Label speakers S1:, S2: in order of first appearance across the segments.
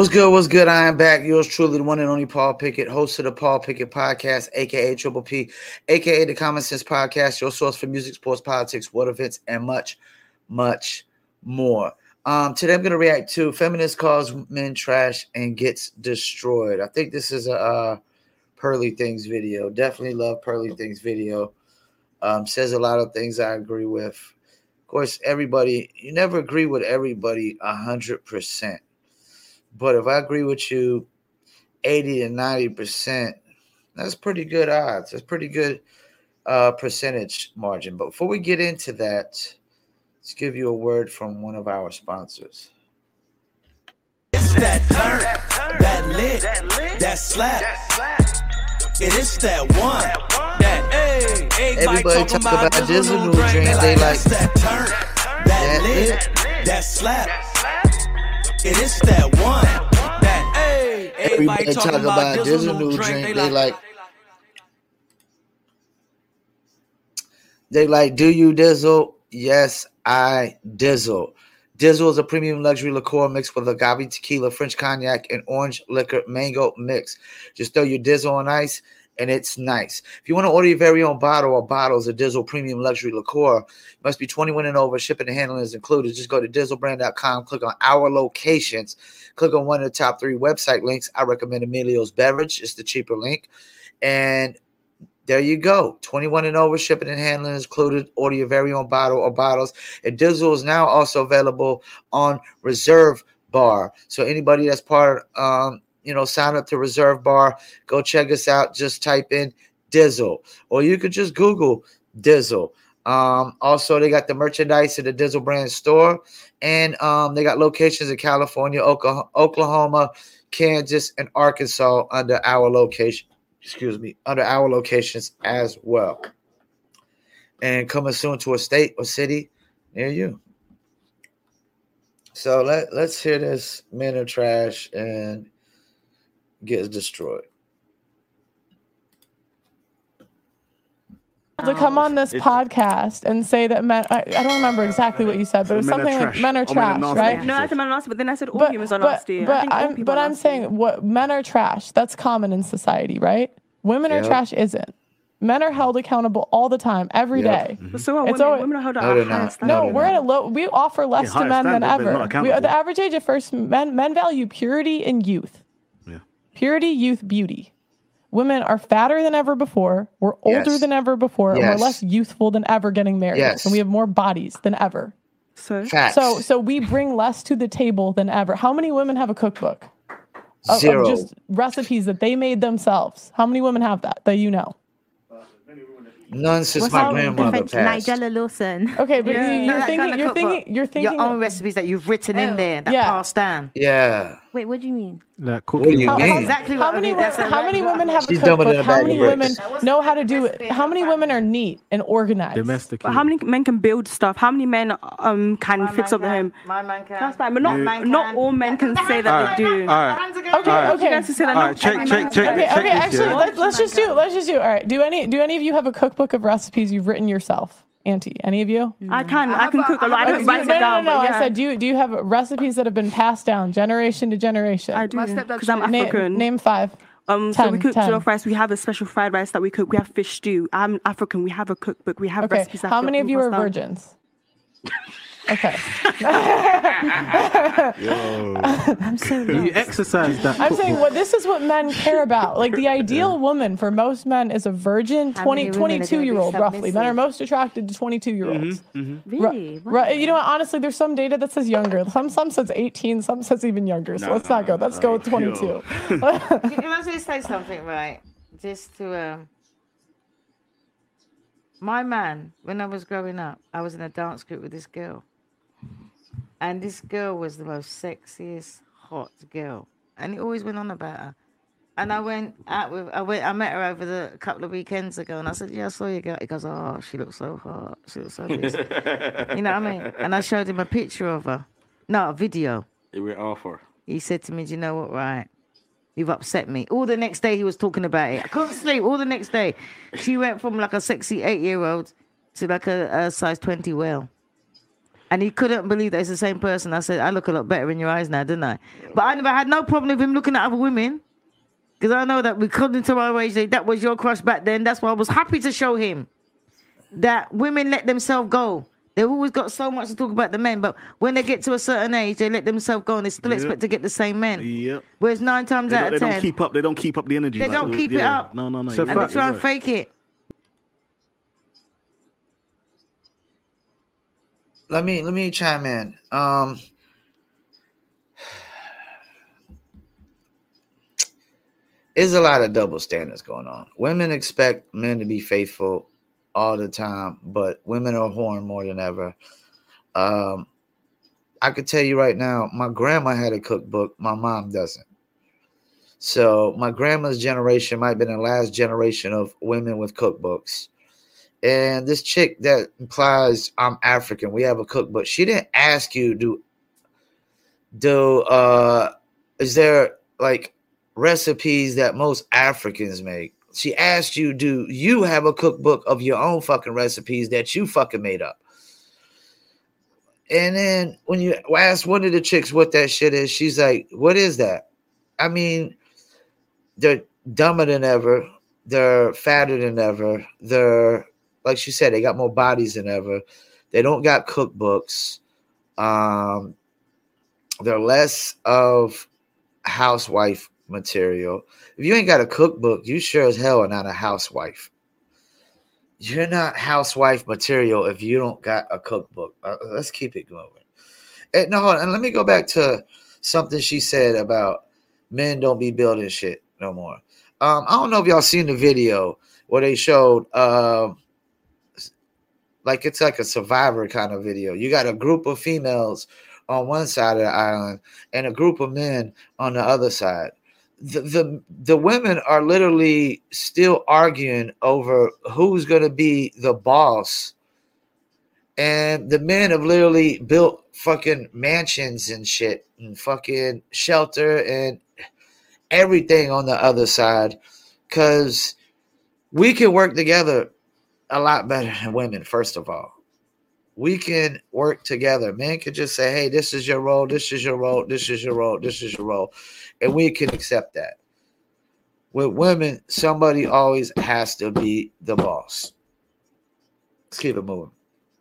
S1: What's good? What's good? I am back. Yours truly, the one and only Paul Pickett, host of the Paul Pickett Podcast, aka Triple P, aka the Common Sense Podcast, your source for music, sports, politics, world events, and much, much more. Today I'm going to react to Feminist Calls Men Trash and Gets Destroyed. I think this is a Pearly Things video. Definitely love Pearly Things video. Says a lot of things I agree with. Of course, you never agree with everybody 100%. But if I agree with you 80 to 90%, that's pretty good odds. That's pretty good percentage margin. But before we get into that, let's give you a word from one of our sponsors.
S2: It's that turn, that lit, that slap. It is that one, that
S1: everybody talk about Dizzle new drink. They like
S2: that turn, that lit, that slap. It is that one, that
S1: everybody talk about Dizzle new drink. They like, do you Dizzle? Yes, I Dizzle. Dizzle is a premium luxury liqueur mixed with agave tequila, French cognac, and orange liquor mango mix. Just throw your Dizzle on ice, and it's nice. If you want to order your very own bottle or bottles of Dizzle premium luxury liqueur, it must be 21 and over. Shipping and handling is included. Just go to dizzlebrand.com, click on our locations, click on one of the top 3 website links. I recommend Emilio's Beverage. It's the cheaper link. And there you go. 21 and over, shipping and handling is included. Order your very own bottle or bottles. And Dizzle is now also available on Reserve Bar. So anybody that's part of, sign up to Reserve Bar, go check us out. Just type in Dizzle. Or you could just Google Dizzle. Also, they got the merchandise at the Dizzle brand store. And they got locations in California, Oklahoma, Kansas, and Arkansas under our locations as well. And coming soon to a state or city near you. So let's hear this Men Are Trash and Gets Destroyed.
S3: To come on this podcast and say that men, I don't remember exactly what you said, but it was something like men are trash, right?
S4: No, I said men are nasty, but then I said all humans are nasty.
S3: But I'm saying what men are trash. That's common in society, right? Women are trash isn't. Men are held accountable all the time, every day.
S4: But so are women. Women are held accountable.
S3: No, we're at a low. We offer less to men than ever. The average age of first men value purity and youth. Yeah. Purity, youth, beauty. Women are fatter than ever before. We're older than ever before. And we're less youthful than ever getting married. Yes. And we have more bodies than ever. So we bring less to the table than ever. How many women have a cookbook?
S1: Zero.
S3: Of just recipes that they made themselves. How many women have that you know?
S1: None since my grandmother passed.
S5: Nigella Lawson.
S3: Okay, but you're thinking
S5: your own recipes that you've written in there that passed down.
S1: Yeah.
S5: Wait, what do you mean?
S1: What do you mean?
S5: Exactly.
S3: How many women have a cookbook? How many women know how to do it? How many women are neat and organized?
S4: How many men can build stuff? How many men can fix up the home?
S5: My man can.
S4: That's fine, but not all men can say that they do.
S3: Okay. Okay. Actually, let's just do. All right. Do any of you have a cookbook of recipes you've written yourself? Auntie, any of you?
S4: I can cook a lot. I don't write it down.
S3: No. I said, do you have recipes that have been passed down generation to generation?
S4: I do, because I'm African.
S3: Name 5.
S4: So we cook jollof rice. We have a special fried rice that we cook. We have fish stew. I'm African. We have a cookbook. We have recipes.
S3: How many of you are virgins? Okay.
S5: I'm so
S6: you exercise that.
S3: I'm saying this is what men care about. Like the ideal woman for most men is a virgin 22-year-old roughly. Men are most attracted to 22-year-olds.
S5: Really?
S3: Right. You know what? Honestly, there's some data that says younger. Some says 18. Some says even younger. So let's not go. Let's go with 22.
S5: You must say something, right? Just to my man, when I was growing up, I was in a dance group with this girl. And this girl was the most sexiest, hot girl. And he always went on about her. And I met her over a couple of weekends ago. And I said, yeah, I saw you girl. He goes, oh, she looks so hot. She looks so this. You know what I mean? And I showed him a picture of her. No, a video.
S6: You were off her.
S5: He said to me, do you know what, right? You've upset me. All the next day he was talking about it. I couldn't sleep all the next day. She went from like a sexy 8-year-old to like a size 20 whale. And he couldn't believe that it's the same person. I said, I look a lot better in your eyes now, didn't I? But I never had no problem with him looking at other women. Because I know that according to my age, that was your crush back then. That's why I was happy to show him that women let themselves go. They've always got so much to talk about the men, but when they get to a certain age, they let themselves go and they still expect to get the same men.
S6: Yep.
S5: Whereas 9 times out of 10,
S6: they don't keep up the energy.
S5: They don't keep it up.
S6: No.
S5: So and they try and fake it.
S1: Let me chime in. There's a lot of double standards going on. Women expect men to be faithful all the time, but women are whoring more than ever. I could tell you right now, my grandma had a cookbook. My mom doesn't. So my grandma's generation might have been the last generation of women with cookbooks. And this chick that implies I'm African, we have a cookbook. She didn't ask you, is there like recipes that most Africans make? She asked you, do you have a cookbook of your own fucking recipes that you fucking made up? And then when you ask one of the chicks what that shit is, she's like, what is that? I mean, they're dumber than ever. They're fatter than ever. They're, like she said, they got more bodies than ever. They don't got cookbooks. They're less of housewife material. If you ain't got a cookbook, you sure as hell are not a housewife. You're not housewife material if you don't got a cookbook. Let's keep it going. And let me go back to something she said about men don't be building shit no more. I don't know if y'all seen the video where they showed like it's like a Survivor kind of video. You got a group of females on one side of the island and a group of men on the other side. The women are literally still arguing over who's going to be the boss. And the men have literally built fucking mansions and shit and fucking shelter and everything on the other side. Because we can work together a lot better than women, first of all. We can work together. Men can just say, hey, this is your role, this is your role, this is your role, this is your role. And we can accept that. With women, somebody always has to be the boss. Let's keep it moving.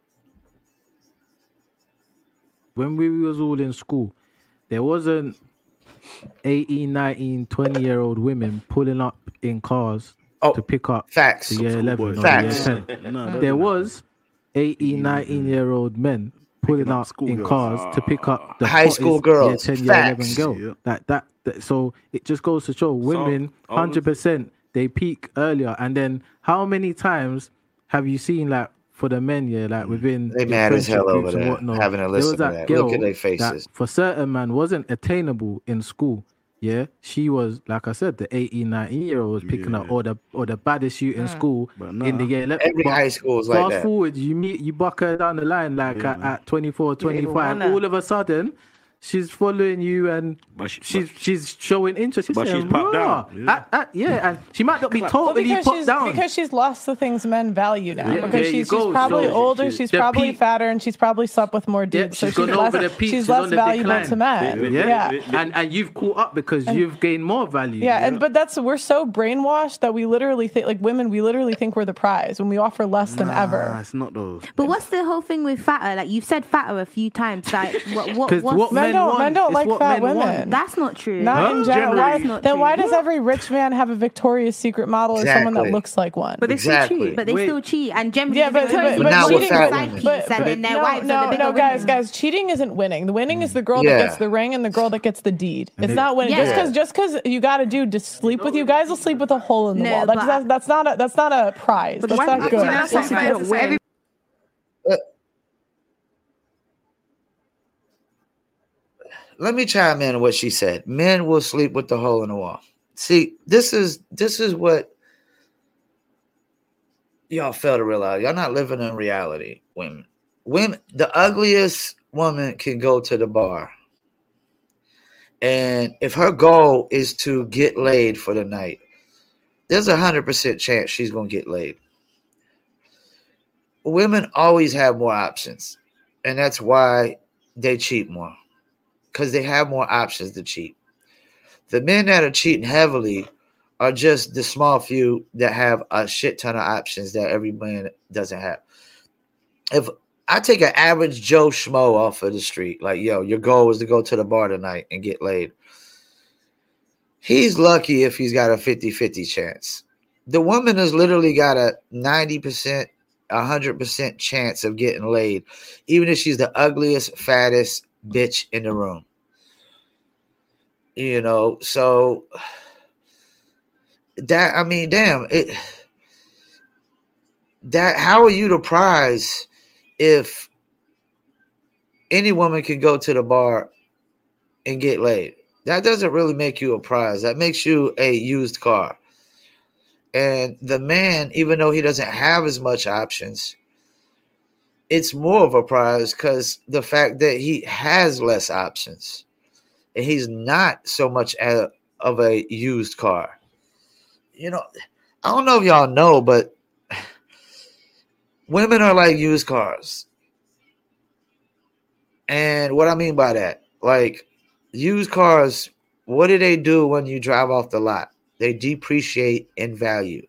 S7: When we was all in school, there wasn't 18, 19, 20-year-old women pulling up in cars to pick up
S1: facts.
S7: The year 11
S1: facts.
S7: Or the year 10. There was 18, 19-year-old men pulling up in cars to pick up the
S1: high school girls,
S7: year 10, year 11 girl. That so it just goes to show women 100% they peak earlier. And then how many times have you seen like for the men, like within
S1: they mad as hell over there having a listen to that. Look at their faces.
S7: For certain man wasn't attainable in school. Yeah, she was, like I said, the 18, 19-year-old was picking up or the baddest you in school in the year.
S1: Every high school is like that.
S7: Fast forward, you buck her down the line like at 24, 25. All of a sudden, she's following you and she's showing interest. She's saying,
S6: popped down.
S7: And she might not be totally popped down.
S3: Because she's lost the things men value now. Yeah, because she's probably older, she's probably fatter, and she's probably slept with more dudes.
S7: So she's less
S3: valuable to men.
S7: And you've caught up because you've gained more value.
S3: But we're so brainwashed that we literally think, like women, we literally think we're the prize when we offer less than ever.
S6: It's not those.
S4: But what's the whole thing with fatter? Like you've said fatter a few times. Like what
S3: men don't like fat women.
S4: That's not true.
S3: Not in general. Then why does every rich man have a Victoria's Secret model or someone that looks like one?
S4: But they still cheat. But they still cheat. And generally,
S3: guys, cheating isn't winning. The winning is the girl that gets the ring and the girl that gets the deed. It's not winning. Just because you got a dude to sleep with you, guys will sleep with a hole in the wall. That's not a prize. That's not good.
S1: Let me chime in on what she said. Men will sleep with the hole in the wall. See, this is what y'all fail to realize. Y'all not living in reality, women. The ugliest woman can go to the bar. And if her goal is to get laid for the night, there's 100% chance she's going to get laid. Women always have more options. And that's why they cheat more, because they have more options to cheat. The men that are cheating heavily are just the small few that have a shit ton of options that every man doesn't have. If I take an average Joe Schmo off of the street, like, yo, your goal is to go to the bar tonight and get laid. He's lucky if he's got a 50-50 chance. The woman has literally got a 90%, 100% chance of getting laid, even if she's the ugliest, fattest bitch in the room. You know, so that, I mean, damn, how are you the prize if any woman can go to the bar and get laid? That doesn't really make you a prize. That makes you a used car. And the man, even though he doesn't have as much options, it's more of a prize because the fact that he has less options and he's not so much of a used car. You know, I don't know if y'all know, but women are like used cars. And what I mean by that, like used cars, what do they do when you drive off the lot? They depreciate in value.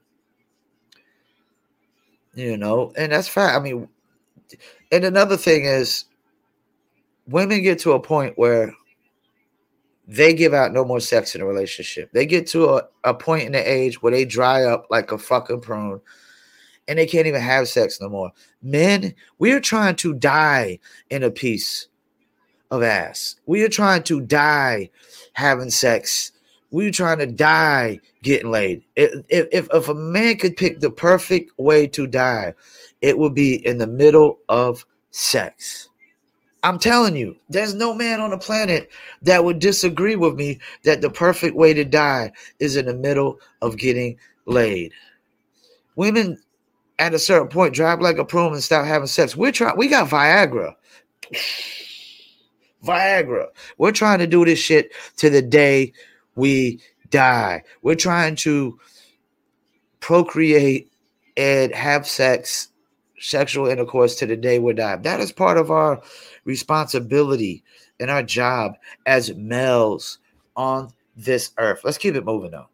S1: You know, and that's fact. I mean, and another thing is women get to a point where they give out no more sex in a relationship. They get to a point in the age where they dry up like a fucking prune and they can't even have sex no more. Men, we are trying to die in a piece of ass. We are trying to die having sex. We are trying to die getting laid. If a man could pick the perfect way to die, it would be in the middle of sex. I'm telling you, there's no man on the planet that would disagree with me that the perfect way to die is in the middle of getting laid. Women at a certain point drive like a prune and stop having sex. We got Viagra. Viagra. We're trying to do this shit to the day we die. We're trying to procreate and have sex, sexual intercourse to the day we die. That is part of our responsibility and our job as males on this earth. Let's keep it moving though.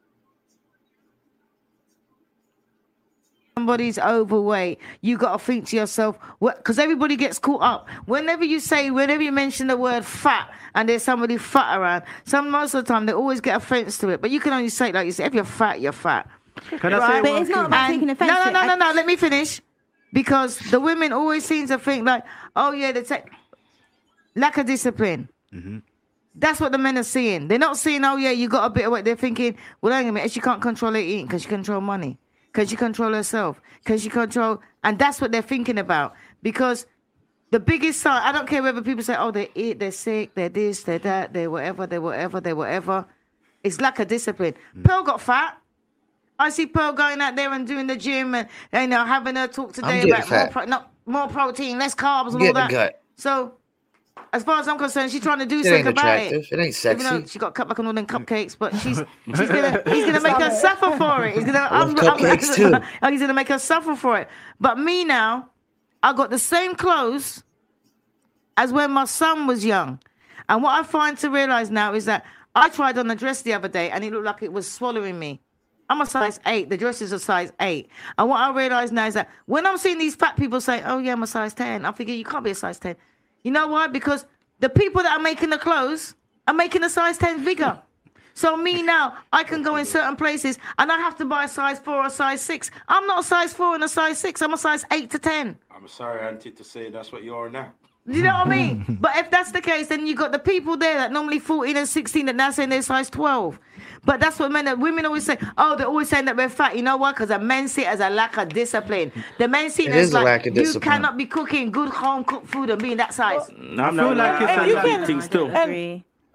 S5: Somebody's overweight, you got to think to yourself, because everybody gets caught up. Whenever you mention the word fat and there's somebody fat around, most of the time they always get offense to it. But you can only say it like you say, if you're fat, you're fat.
S4: Can I say but it's not about taking offense.
S5: No, let me finish. Because the women always seem to think like, oh yeah, they take lack of discipline. Mm-hmm. That's what the men are seeing. They're not seeing, oh yeah, you got a bit of weight. They're thinking, well, hang on a minute, she can't control her eating because she control money. Because she control herself. Because she control, and that's what they're thinking about. Because the biggest sign, I don't care whether people say, oh, they eat, they're sick, they're this, they're that, they're whatever. It's lack of discipline. Pearl got fat. I see Pearl going out there and doing the gym and having her talk today about more protein, less carbs and all that. Gut. So, as far as I'm concerned, she's trying to do something about it.
S1: It ain't sexy.
S5: Even though she got cut back on all them cupcakes, but he's gonna make her suffer for it. He's gonna make her suffer for it. But me now, I got the same clothes as when my son was young. And what I find to realize now is that I tried on a dress the other day and it looked like it was swallowing me. I'm a size 8. The dress is a size 8. And what I realize now is that when I'm seeing these fat people say, oh, yeah, I'm a size 10, I'm thinking, you can't be a size 10. You know why? Because the people that are making the clothes are making the size 10 bigger. So me now, I can go in certain places and I have to buy a size 4 or a size 6. I'm not a size 4 and a size 6. I'm a size 8 to 10.
S8: I'm sorry, Auntie, to say that's what you are now.
S5: You know what I mean? But if that's the case, then you got the people there that normally 14 and 16 that now saying they're size 12. But that's what women always say. Oh, they're always saying that we're fat. You know what? Because the men see it as a lack of discipline. The men see it as like, you cannot be cooking good home cooked food and being that size.
S6: I feel like it's a thing still.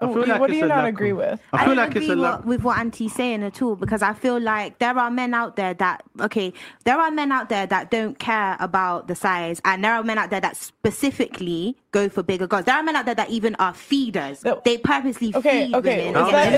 S3: What do you not agree with?
S7: I feel like
S4: agree with what Auntie's saying at all, because I feel like there are men out there that don't care about the size, and there are men out there that specifically go for bigger girls. There are men out there that even are feeders. They purposely feed women.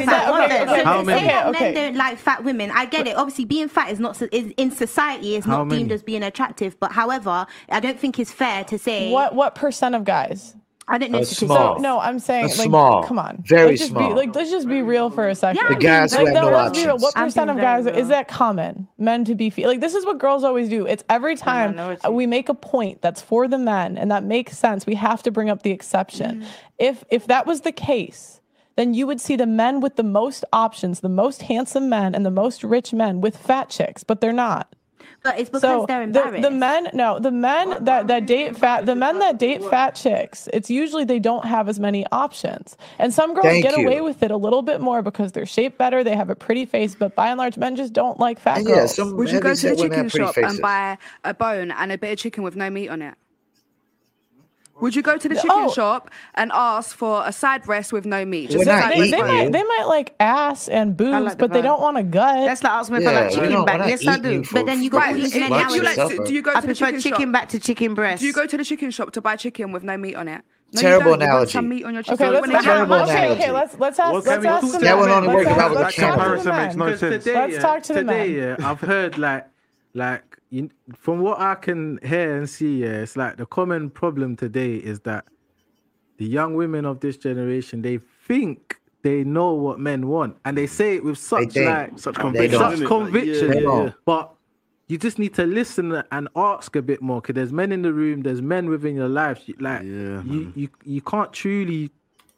S4: Men don't like fat women. I get it. Obviously, being fat is not in society is not deemed as being attractive. But however, I don't think it's fair to say
S3: what percent of guys.
S4: I don't know.
S1: Small.
S3: No, I'm saying
S1: small.
S3: Come on,
S1: very small.
S3: Let's just be real for a second.
S1: The guys who have no options.
S3: What percent of guys is that common? Men to be this is what girls always do. It's every time we make a point that's for the men, and that makes sense. We have to bring up the exception. If that was the case, then you would see the men with the most options, the most handsome men, and the most rich men with fat chicks, but they're not.
S4: But it's because they're embarrassed.
S3: The men that date fat chicks, it's usually they don't have as many options. And some girls get away with it a little bit more because they're shaped better, they have a pretty face, but by and large, men just don't like fat girls.
S9: Would you go to the chicken shop and buy a bone and a bit of chicken with no meat on it? Would you go to the chicken shop and ask for a side breast with no meat?
S3: They might like ass and boobs, but they don't want a gut.
S5: That's like asking me for like chicken back. Yes, I do.
S4: But then you got
S9: do you go to the
S5: chicken back to chicken breast?
S9: Do you go to the chicken shop to buy chicken with no meat on it? No,
S1: terrible analogy.
S9: Some meat on your chicken.
S3: Let's ask the
S1: that went on to work about with the
S6: comparison makes no sense.
S3: Let's talk to the men.
S7: Today, I've heard like from what I can hear and see, it's like the common problem today is that the young women of this generation, they think they know what men want, and they say it with such conviction. But you just need to listen and ask a bit more, because there's men in the room, there's men within your life. You can't truly.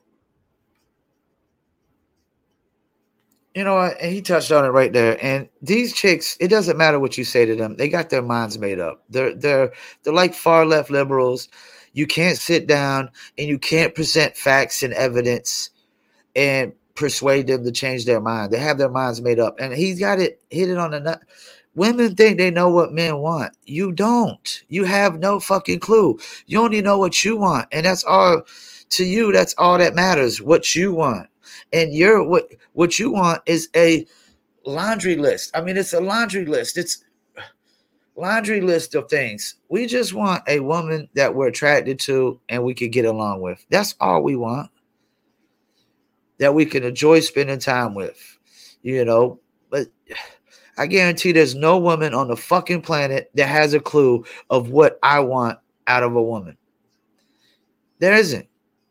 S1: You know what? And he touched on it right there. And these chicks, it doesn't matter what you say to them. They got their minds made up. They're like far left liberals. You can't sit down and you can't present facts and evidence and persuade them to change their mind. They have their minds made up. And he's got it hit it on the nut. Women think they know what men want. You don't. You have no fucking clue. You only know what you want. And that's all to you. That's all that matters. What you want. And what you want is a laundry list. I mean, it's a laundry list. It's a laundry list of things. We just want a woman that we're attracted to and we can get along with. That's all we want. That we can enjoy spending time with, But I guarantee there's no woman on the fucking planet that has a clue of what I want out of a woman. There isn't.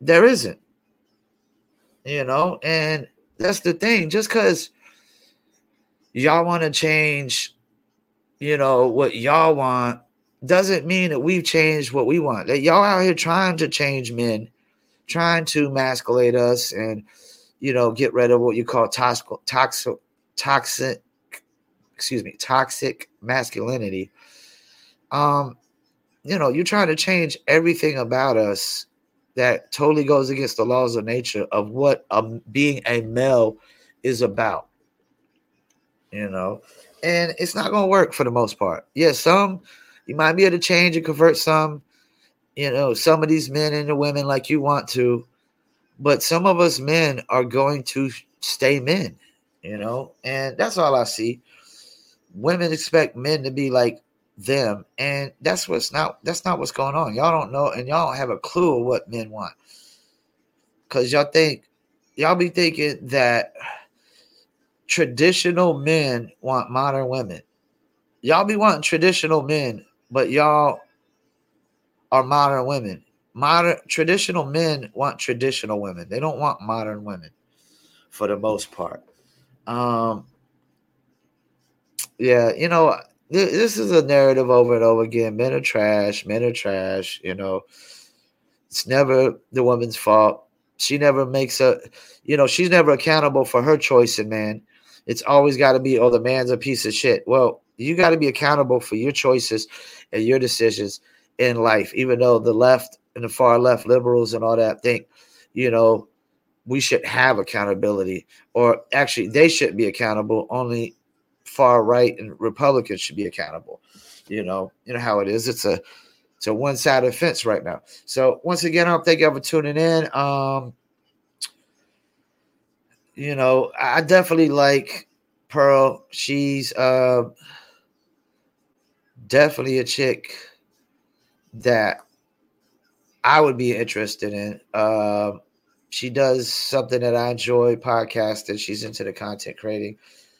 S1: And that's the thing. Just because y'all want to change, what y'all want, doesn't mean that we've changed what we want. That y'all out here trying to change men, trying to emasculate us and, get rid of what you call toxic masculinity. You're trying to change everything about us that totally goes against the laws of nature of what being a male is about, and it's not going to work for the most part. Yeah, some you might be able to change and convert some of these men into women like you want to, but some of us men are going to stay men, and that's all I see. Women expect men to be like them, and that's not what's going on. Y'all don't know, and y'all don't have a clue of what men want, because y'all be thinking that traditional men want modern women. Y'all be wanting traditional men, but y'all are modern women. Traditional men want traditional women. They don't want modern women for the most part. This is a narrative over and over again. Men are trash. It's never the woman's fault. She never makes she's never accountable for her choice in man. It's always got to be, the man's a piece of shit. Well, you got to be accountable for your choices and your decisions in life, even though the left and the far left liberals and all that think, we should have accountability, or actually they shouldn't be accountable. Only far right and Republicans should be accountable. You know how it is. It's a one-sided fence right now. So once again, I thank you for tuning in. you know, I definitely like Pearl. She's definitely a chick that I would be interested in. She does something that I enjoy, podcasting. She's into the content creating.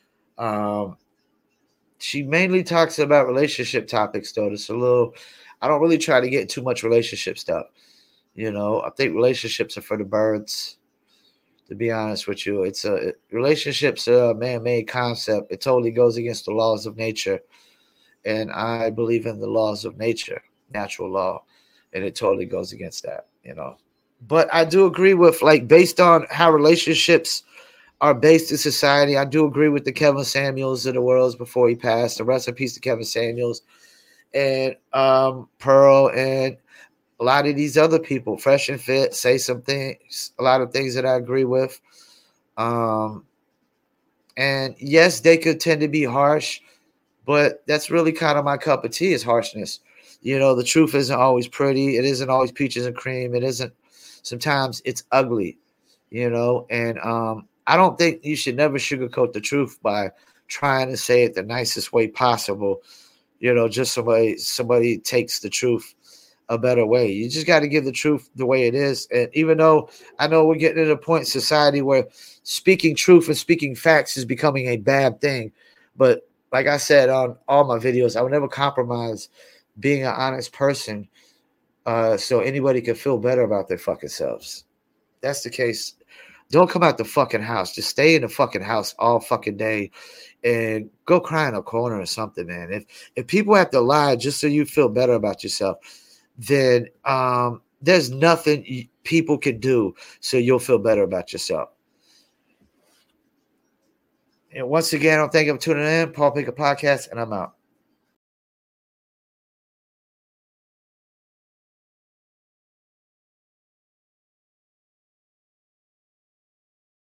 S1: She mainly talks about relationship topics, though. It's a little, I don't really try to get too much relationship stuff. You know, I think relationships are for the birds. To be honest with you, relationships are a man-made concept. It totally goes against the laws of nature, and I believe in the laws of nature, natural law, and it totally goes against that. You know, but I do agree with, like, based on how relationships are based in society, I do agree with the Kevin Samuels of the world before he passed. The rest in peace to Kevin Samuels and Pearl and a lot of these other people, Fresh and Fit, say some things, a lot of things that I agree with. And yes, they could tend to be harsh, but that's really kind of my cup of tea is harshness. You know, the truth isn't always pretty. It isn't always peaches and cream. It isn't. Sometimes it's ugly, you know, and I don't think you should never sugarcoat the truth by trying to say it the nicest way possible. You know, just somebody takes the truth a better way. You just got to give the truth the way it is. And even though I know we're getting to a point in society where speaking truth and speaking facts is becoming a bad thing. But like I said on all my videos, I would never compromise being an honest person so anybody can feel better about their fucking selves. That's the case. Don't come out the fucking house. Just stay in the fucking house all fucking day and go cry in a corner or something, man. If people have to lie just so you feel better about yourself, then there's nothing people can do so you'll feel better about yourself. And once again, I thank you for tuning in. Paul Pickett Podcast, and I'm out.